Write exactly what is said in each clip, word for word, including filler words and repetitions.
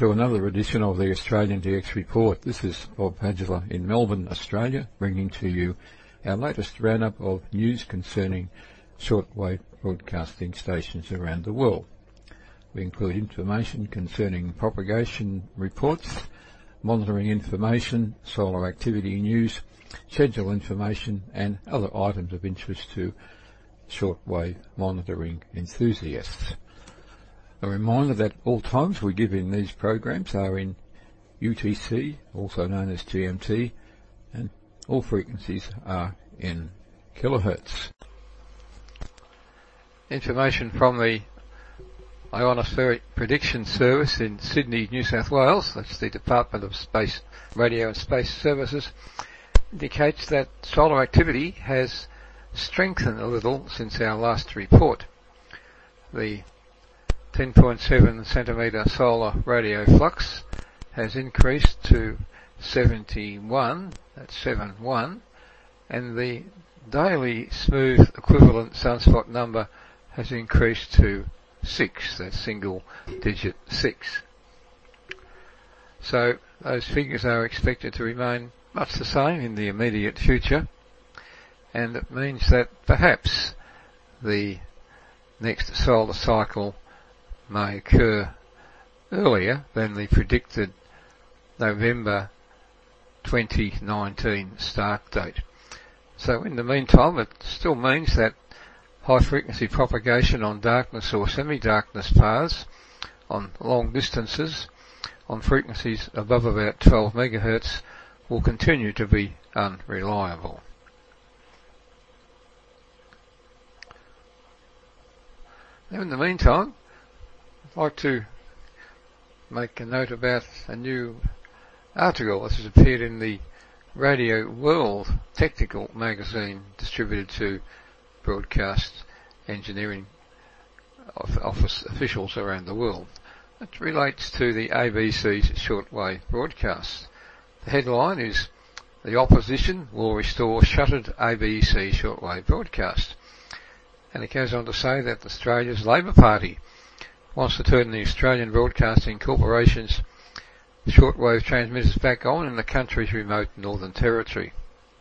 to another edition of the Australian D X Report. This is Bob Padgela in Melbourne, Australia, bringing to you our latest roundup of news concerning shortwave broadcasting stations around the world. We include information concerning propagation reports, monitoring information, solar activity news, schedule information and other items of interest to shortwave monitoring enthusiasts. A reminder that all times we give in these programs are in U T C, also known as G M T, and all frequencies are in kilohertz. Information from the Ionospheric Prediction Service in Sydney, New South Wales, that's the Department of Space Radio and Space Services, indicates that solar activity has strengthened a little since our last report. The ten point seven centimetre solar radio flux has increased to seventy-one, that's seven one, and the daily smooth equivalent sunspot number has increased to six, that's single digit six. So those figures are expected to remain much the same in the immediate future, and it means that perhaps the next solar cycle may occur earlier than the predicted November twenty nineteen start date. So in the meantime, it still means that high frequency propagation on darkness or semi-darkness paths on long distances on frequencies above about twelve megahertz will continue to be unreliable. Now in the meantime, I'd like to make a note about a new article that has appeared in the Radio World Technical magazine distributed to broadcast engineering office officials around the world. It relates to the A B C's shortwave broadcasts. The headline is, "The Opposition Will Restore Shuttered A B C Shortwave Broadcast." And it goes on to say that Australia's Labor Party wants to turn the Australian Broadcasting Corporation's shortwave transmitters back on in the country's remote Northern Territory.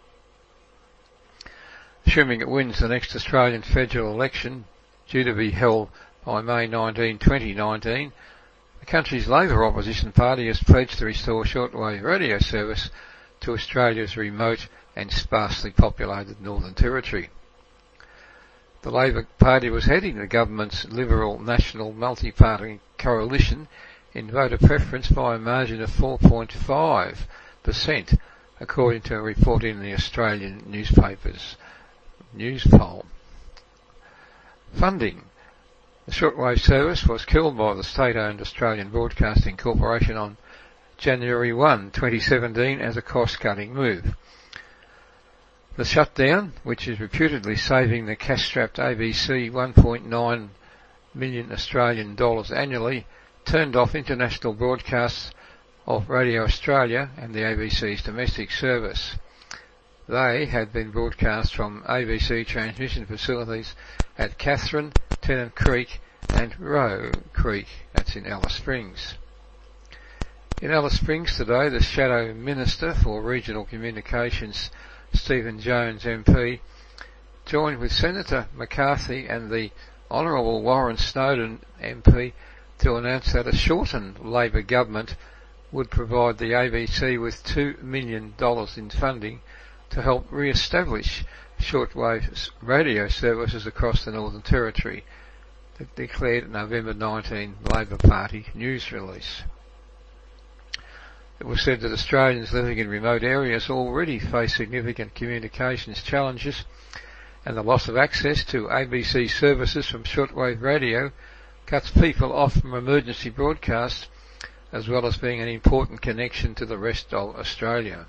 Assuming it wins the next Australian federal election, due to be held by May nineteenth, twenty nineteen, the country's Labor opposition party has pledged to restore shortwave radio service to Australia's remote and sparsely populated Northern Territory. The Labor Party was heading the government's Liberal National Multi-Party Coalition in voter preference by a margin of four point five percent, according to a report in the Australian newspapers news poll. Funding. The shortwave service was killed by the state-owned Australian Broadcasting Corporation on January first, twenty seventeen as a cost-cutting move. The shutdown, which is reputedly saving the cash-strapped A B C one point nine million Australian dollars annually, turned off international broadcasts of Radio Australia and the A B C's domestic service. They had been broadcast from A B C transmission facilities at Katherine, Tennant Creek and Roe Creek, that's in Alice Springs. In Alice Springs today, the Shadow Minister for Regional Communications, Stephen Jones M P, joined with Senator McCarthy and the Honourable Warren Snowden M P to announce that a shortened Labor government would provide the A B C with two million dollars in funding to help re-establish shortwave radio services across the Northern Territory, declared November nineteenth Labor Party news release. It was said that Australians living in remote areas already face significant communications challenges, and the loss of access to A B C services from shortwave radio cuts people off from emergency broadcasts, as well as being an important connection to the rest of Australia.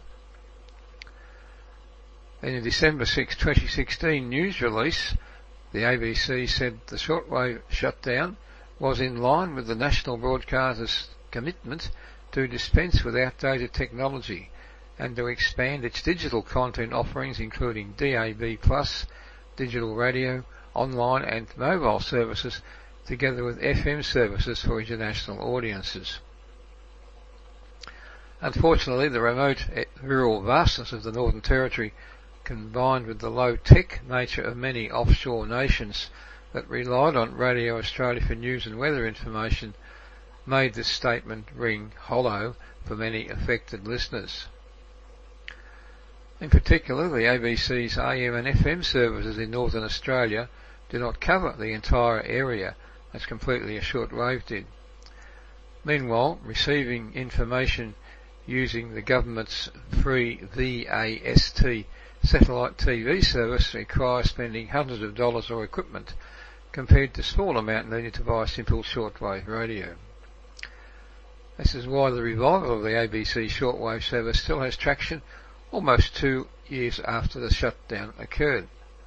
In a December sixth, twenty sixteen news release, the A B C said the shortwave shutdown was in line with the national broadcaster's commitment to dispense with outdated technology and to expand its digital content offerings, including D A B plus, digital radio, online and mobile services, together with F M services for international audiences. Unfortunately, the remote rural vastness of the Northern Territory, combined with the low-tech nature of many offshore nations that relied on Radio Australia for news and weather information, made this statement ring hollow for many affected listeners. In particular, the A B C's A M and F M services in Northern Australia do not cover the entire area as completely as shortwave did. Meanwhile, receiving information using the government's free V A S T satellite T V service requires spending hundreds of dollars on equipment compared to small amount needed to buy simple shortwave radio. This is why the revival of the A B C shortwave service still has traction almost two years after the shutdown occurred.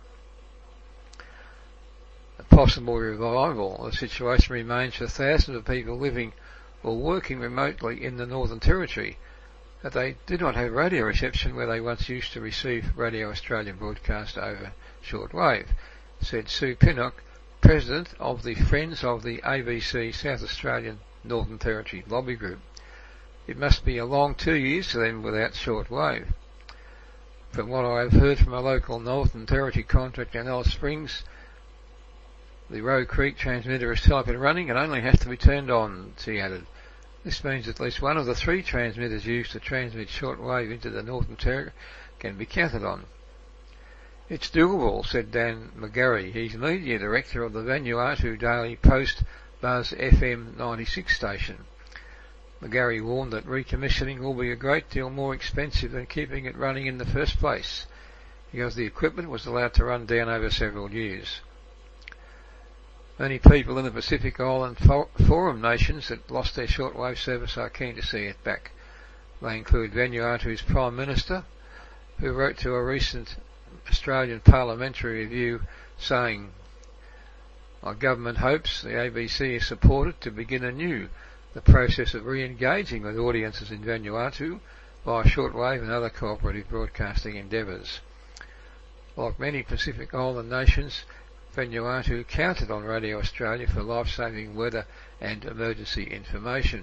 A possible revival of the situation remains for thousands of people living or working remotely in the Northern Territory, that they do not have radio reception where they once used to receive Radio Australian broadcast over shortwave, said Sue Pinnock, President of the Friends of the A B C South Australian Northern Territory Lobby Group. It must be a long two years to them without shortwave. From what I have heard from a local Northern Territory contractor in Alice Springs, the Roe Creek transmitter is still up and running and only has to be turned on, she added. This means at least one of the three transmitters used to transmit shortwave into the Northern Territory can be counted on. It's doable, said Dan McGarry. He's media director of the Vanuatu Daily Post Buzz F M ninety-six station. McGarry warned that recommissioning will be a great deal more expensive than keeping it running in the first place, because the equipment was allowed to run down over several years. Many people in the Pacific Island Forum nations that lost their shortwave service are keen to see it back. They include Vanuatu's Prime Minister, who wrote to a recent Australian parliamentary review saying, "Our government hopes the A B C is supported to begin anew the process of re-engaging with audiences in Vanuatu via shortwave and other cooperative broadcasting endeavours." Like many Pacific Island nations, Vanuatu counted on Radio Australia for life-saving weather and emergency information.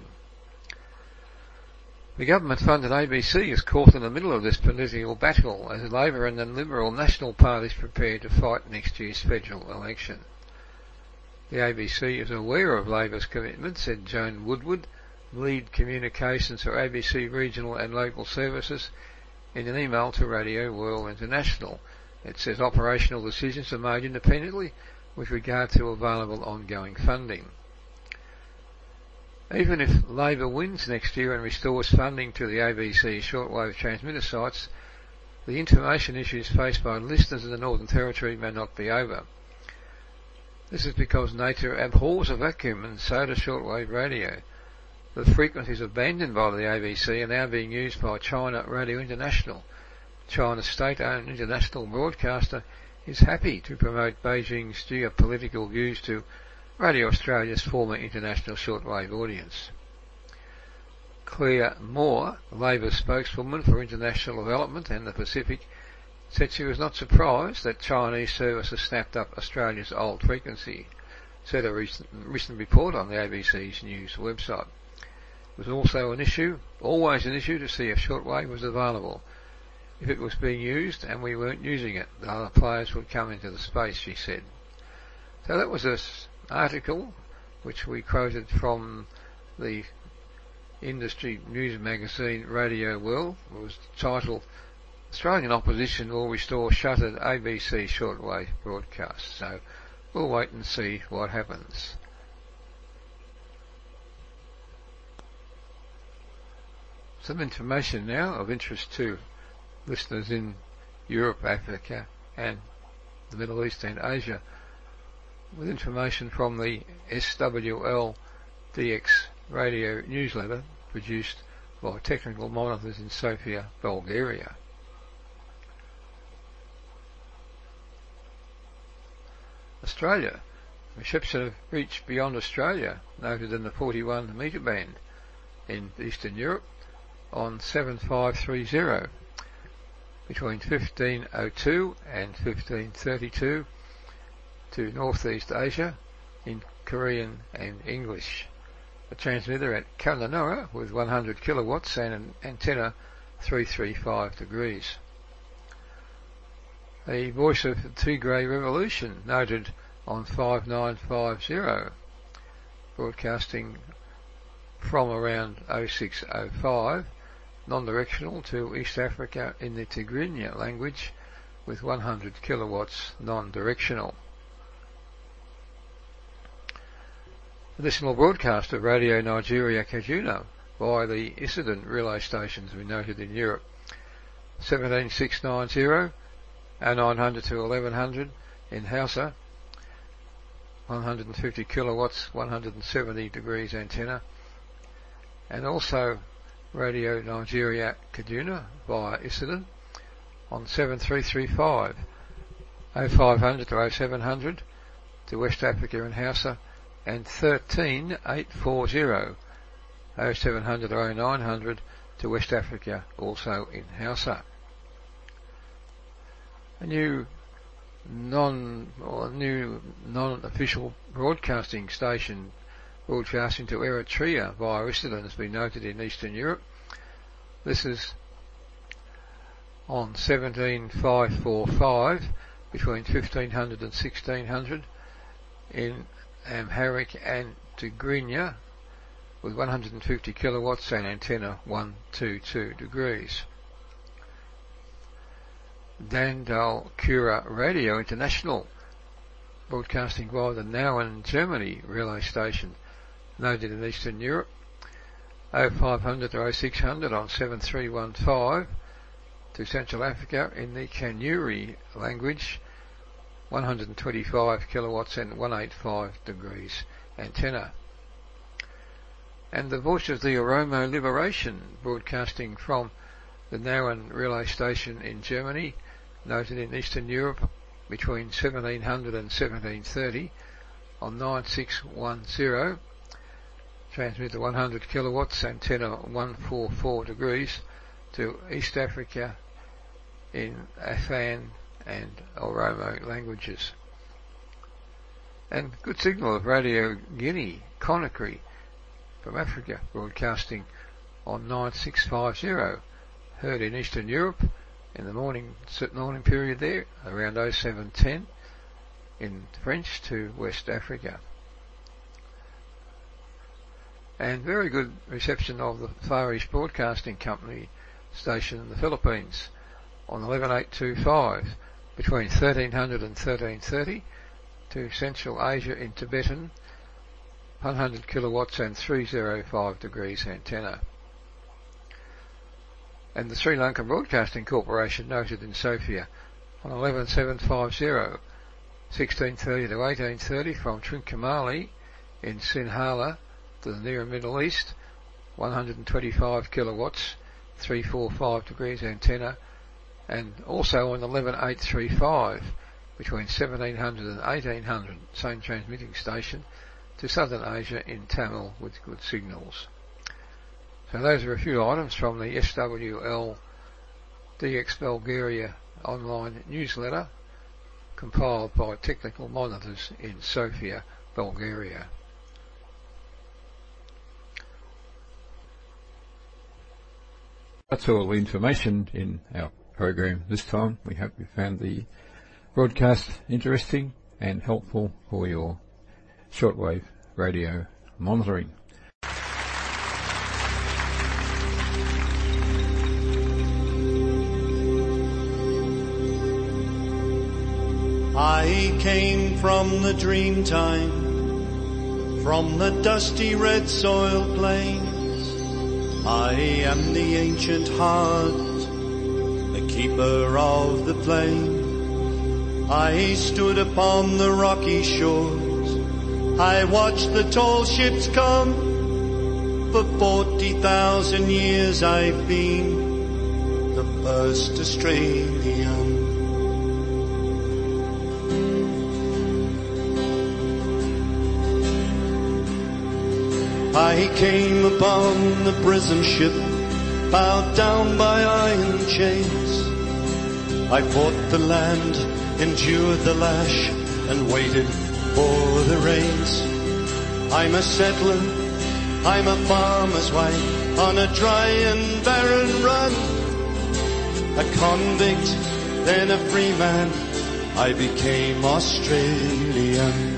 The government-funded A B C is caught in the middle of this political battle as Labor and the Liberal National parties prepare to fight next year's federal election. The A B C is aware of Labor's commitment, said Joan Woodward, lead communications for A B C regional and local services, in an email to Radio World International. It says operational decisions are made independently with regard to available ongoing funding. Even if Labor wins next year and restores funding to the A B C shortwave transmitter sites, the information issues faced by listeners in the Northern Territory may not be over. This is because nature abhors a vacuum, and so does shortwave radio. The frequencies abandoned by the A B C are now being used by China Radio International. China's state-owned international broadcaster is happy to promote Beijing's geopolitical views to Radio Australia's former international shortwave audience. Claire Moore, Labor spokeswoman for international development and the Pacific, said she was not surprised that Chinese services snapped up Australia's old frequency, said a recent, recent report on the A B C's news website. It was also an issue, always an issue, to see if shortwave was available. If it was being used and we weren't using it, the other players would come into the space, she said. So that was an article which we quoted from the industry news magazine Radio World. It was titled Australian Opposition Will Restore Shuttered A B C Shortwave Broadcasts. So we'll wait and see what happens. Some information now of interest to listeners in Europe, Africa and the Middle East and Asia, with information from the S W L D X radio newsletter produced by Technical Monitors in Sofia, Bulgaria. Australia. Reception of reach beyond Australia noted in the forty-one metre band in Eastern Europe on seven five three zero between fifteen oh two and fifteen thirty-two to Northeast Asia in Korean and English. a transmitter at Kununurra with one hundred kilowatts and an antenna three thirty-five degrees. The voice of the Tigray Revolution, noted on five nine five zero, broadcasting from around oh six oh five, non-directional to East Africa in the Tigrinya language with one hundred kilowatts non-directional. Additional broadcast of Radio Nigeria Kaduna via the Isidon relay stations we noted in Europe, seventeen six ninety, oh nine hundred to eleven hundred in Hausa, one hundred fifty kilowatts, one hundred seventy degrees antenna, and also Radio Nigeria Kaduna via Isidon on seven three three five, oh five hundred to oh seven hundred to West Africa in Hausa, and thirteen eight forty, oh seven hundred to oh nine hundred to West Africa, also in Hausa. A new non or new non-official broadcasting station broadcasting to Eritrea via Isidon has been noted in Eastern Europe. This is on seventeen five forty-five between fifteen hundred and sixteen hundred in Amharic and Tigrinya with one hundred fifty kilowatts and antenna one twenty-two degrees. Dandal Kura Radio International, broadcasting via the Nauen, Germany relay station, noted in Eastern Europe, oh five hundred to oh six hundred on seven three one five to Central Africa in the Kanuri language, one hundred twenty-five kilowatts and one eighty-five degrees antenna. And the Voice of the Oromo Liberation, broadcasting from the Nauen relay station in Germany, noted in Eastern Europe between seventeen hundred and seventeen thirty on nine six ten, transmitter one hundred kilowatts, antenna one forty-four degrees to East Africa in Afan and Oromo languages. And good signal of Radio Guinea, Conakry, from Africa, broadcasting on nine six fifty, heard in Eastern Europe in the morning morning period there, around oh seven ten in French to West Africa. And very good reception of the Far East Broadcasting Company station in the Philippines on eleven eight twenty-five between thirteen hundred and thirteen thirty to Central Asia in Tibetan, one hundred kilowatts and three oh five degrees antenna. And the Sri Lankan Broadcasting Corporation, noted in Sofia on eleven seven fifty, sixteen thirty to eighteen thirty from Trincomalee in Sinhala to the Near Middle East, one hundred twenty-five kilowatts, three forty-five degrees antenna, and also on eleven eight thirty-five between seventeen hundred and eighteen hundred, same transmitting station, to Southern Asia in Tamil with good signals. So those are a few items from the S W L D X Bulgaria online newsletter compiled by Technical Monitors in Sofia, Bulgaria. That's all the information in our program this time. We hope you found the broadcast interesting and helpful for your shortwave radio monitoring. I came from the dream time, from the dusty red soil plains. I am the ancient heart, the keeper of the plain. I stood upon the rocky shores, I watched the tall ships come. For forty thousand years I've been the first Australian. I came upon the prison ship, bowed down by iron chains. I fought the land, endured the lash, and waited for the rains. I'm a settler I'm a farmer's wife on a dry and barren run. A convict, then a free man, I became Australian.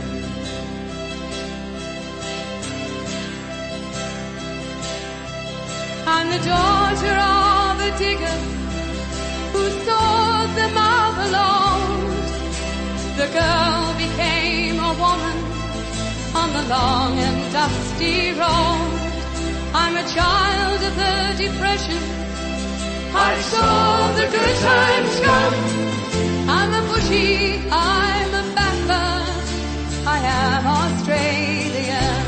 I'm the daughter of a digger who saw the mother lost. The girl became a woman on the long and dusty road. I'm a child of the Depression. I saw the good times come. I'm a bushy, I'm a battler. I am Australian.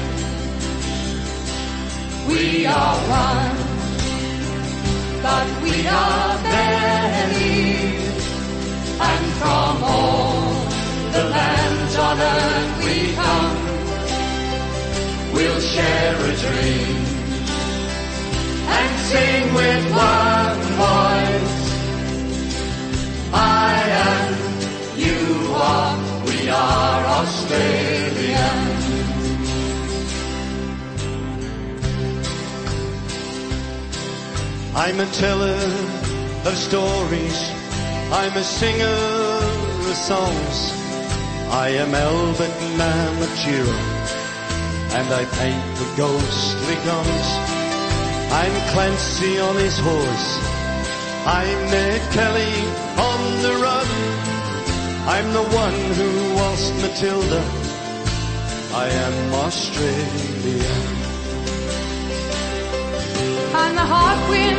We are one, but we are many, and from all the lands on earth we come. We'll share a dream and sing with one voice. I am, you are, we are Australian. I'm a teller of stories, I'm a singer of songs. I am Albert Namatjira, and I paint the ghostly guns. I'm Clancy on his horse, I'm Ned Kelly on the run. I'm the one who waltzed Matilda, I am Australia. I'm the hot wind